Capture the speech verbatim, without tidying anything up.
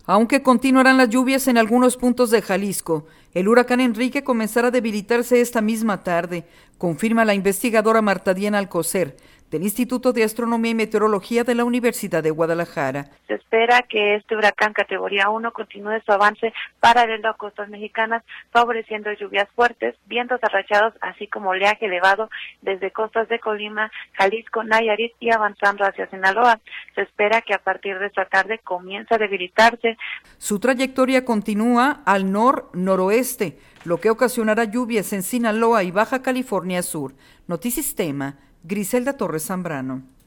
Aunque continuarán las lluvias en algunos puntos de Jalisco, el huracán Enrique comenzará a debilitarse esta misma tarde, confirma la investigadora Marta Diana Alcocer, del Instituto de Astronomía y Meteorología de la Universidad de Guadalajara. Se espera que este huracán categoría uno continúe su avance paralelo a costas mexicanas, favoreciendo lluvias fuertes, vientos arrachados, así como oleaje elevado desde costas de Colima, Jalisco, Nayarit y avanzando hacia Sinaloa. Se espera que a partir de esta tarde comience a debilitarse. Su trayectoria continúa al nor-noroeste, lo que ocasionará lluvias en Sinaloa y Baja California Sur. Notisistema, Griselda Torres Zambrano.